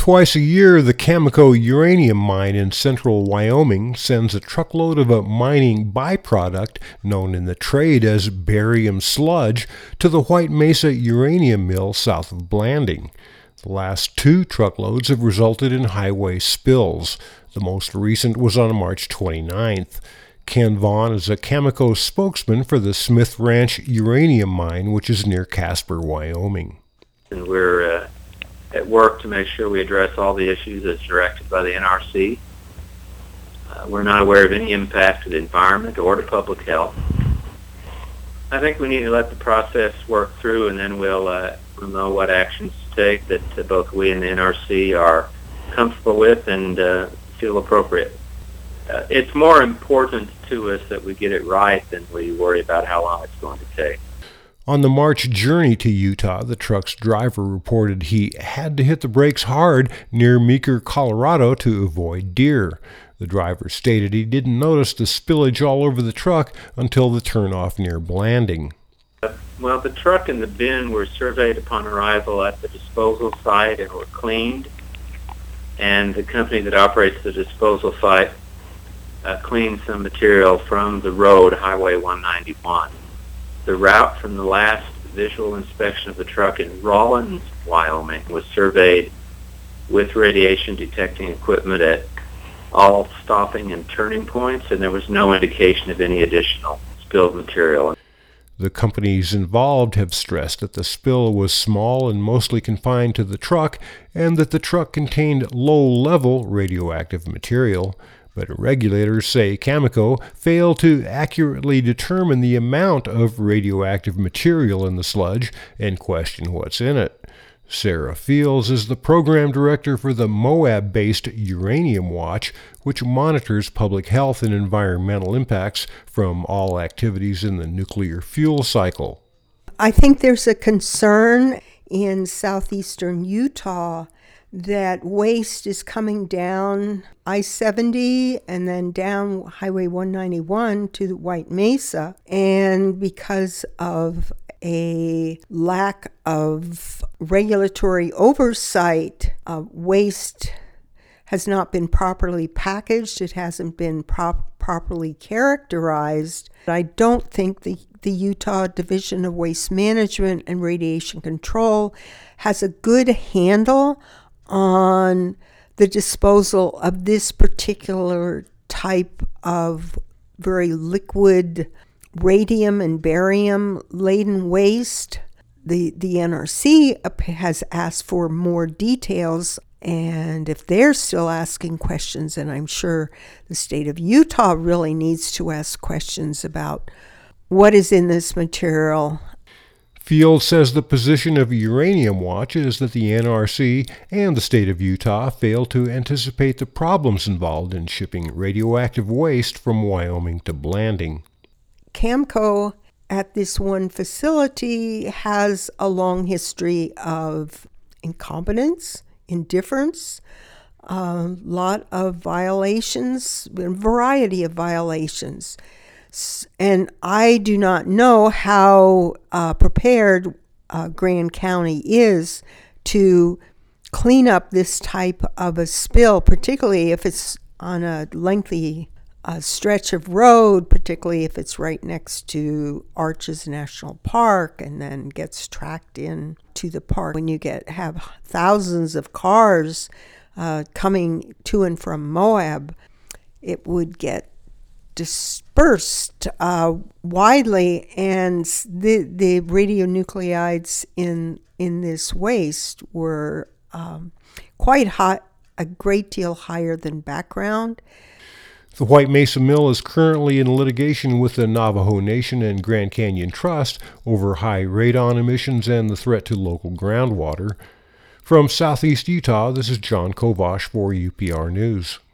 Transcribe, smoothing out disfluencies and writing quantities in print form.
Twice a year, the Cameco uranium mine in central Wyoming sends a truckload of a mining byproduct known in the trade as barium sludge to the White Mesa uranium mill south of Blanding. The last 2 truckloads have resulted in highway spills. The most recent was on March 29th. Ken Vaughn is a Cameco spokesman for the Smith Ranch uranium mine, which is near Casper, Wyoming. And we're at work to make sure we address all the issues as directed by the NRC. We're not aware of any impact to the environment or to public health. I think we need to let the process work through, and then we'll know what actions to take that both we and the NRC are comfortable with and feel appropriate. It's more important to us that we get it right than we worry about how long it's going to take. On the March journey to Utah, the truck's driver reported he had to hit the brakes hard near Meeker, Colorado to avoid deer. The driver stated he didn't notice the spillage all over the truck until the turnoff near Blanding. Well, the truck and the bin were surveyed upon arrival at the disposal site and were cleaned. And the company that operates the disposal site cleaned some material from the road, Highway 191. The route from the last visual inspection of the truck in Rawlins, Wyoming, was surveyed with radiation detecting equipment at all stopping and turning points, and there was no indication of any additional spilled material. The companies involved have stressed that the spill was small and mostly confined to the truck, and that the truck contained low-level radioactive material. But regulators say Cameco failed to accurately determine the amount of radioactive material in the sludge and question what's in it. Sarah Fields is the program director for the Moab-based Uranium Watch, which monitors public health and environmental impacts from all activities in the nuclear fuel cycle. I think there's a concern in southeastern Utah that waste is coming down I-70 and then down Highway 191 to the White Mesa. And because of a lack of regulatory oversight, waste has not been properly packaged. It hasn't been properly characterized. I don't think the Utah Division of Waste Management and Radiation Control has a good handle on the disposal of this particular type of very liquid radium and barium laden waste. The NRC has asked for more details, and if they're still asking questions, and I'm sure the state of Utah really needs to ask questions about what is in this material. Fields says the position of Uranium Watch is that the NRC and the state of Utah failed to anticipate the problems involved in shipping radioactive waste from Wyoming to Blanding. Cameco at this one facility has a long history of incompetence, indifference, a lot of violations, a variety of violations. And I do not know how prepared Grand County is to clean up this type of a spill, particularly if it's on a lengthy stretch of road, particularly if it's right next to Arches National Park and then gets tracked in to the park. When you have thousands of cars coming to and from Moab, it would get dispersed widely, and the radionuclides in this waste were quite high, a great deal higher than background. The White Mesa Mill is currently in litigation with the Navajo Nation and Grand Canyon Trust over high radon emissions and the threat to local groundwater. From Southeast Utah, this is John Kovash for UPR News.